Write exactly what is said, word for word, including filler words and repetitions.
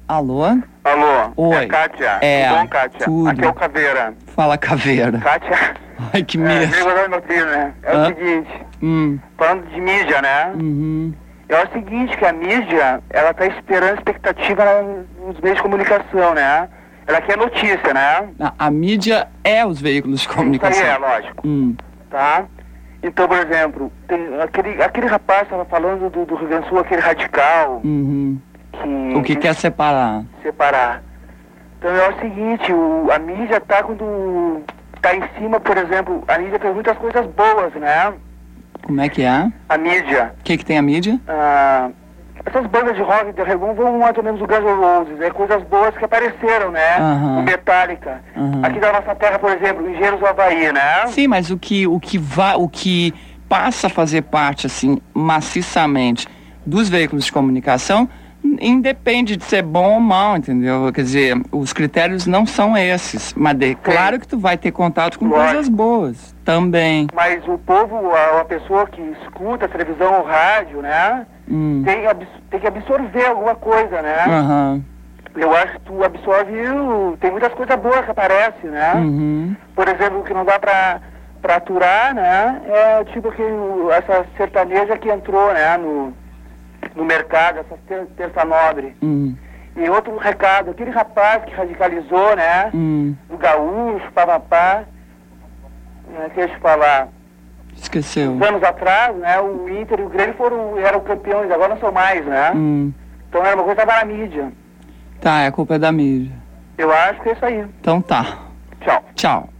Alô? Alô? Oi. É Kátia? É, Tudo bom, Kátia? tudo. Aqui é o Caveira. Fala, Caveira. Kátia? Ai, que É, medo. negócio meu filho, né? É Hã? o seguinte, Hum, falando de mídia, né? uhum. É o seguinte, que a mídia, ela tá esperando expectativa nos meios de comunicação, né? Ela quer notícia, né? A, a mídia é os veículos de Isso aí comunicação. é, lógico. Hum, Tá? Então, por exemplo, tem aquele, aquele rapaz estava falando do, do Rio Grande do Sul, aquele radical, uhum. que... O que quer separar? separar. Então é o seguinte, o, a mídia tá quando tá em cima, por exemplo, a mídia fez muitas coisas boas, né? Como é que é? A mídia. O que que tem a mídia? Ah, essas bandas de rock de reggae vão mais ou menos do Guns N' Roses, é coisas boas que apareceram, né? Aham. O Metallica. Aham. Aqui da nossa terra, por exemplo, Engenheiros do Havaí, né? Sim, mas o que, o que vai, o que passa a fazer parte, assim, maciçamente dos veículos de comunicação, independe de ser bom ou mal, entendeu? Quer dizer, os critérios não são esses, mas de, claro que tu vai ter contato com Lógico. coisas boas também. Mas o povo, a, a pessoa que escuta a televisão ou rádio, né? Hum. Tem, abs- tem que absorver alguma coisa, né? Aham. Eu acho que tu absorve, o- tem muitas coisas boas que aparecem, né? Uhum. Por exemplo, o que não dá pra, pra aturar, né? É tipo que o- essa sertaneja que entrou, né? No, no mercado, essa ter- terça nobre. Hum. E outro recado, aquele rapaz que radicalizou, né? Hum. Do gaúcho, papapá. É, deixa eu falar. Esqueceu. Uns anos atrás, né? O Inter e o Grêmio foram, eram campeões, agora não são mais, né? Hum. Então era uma coisa que estava na mídia. Tá, a culpa é da mídia. Eu acho que é isso aí. Então tá. Tchau. Tchau.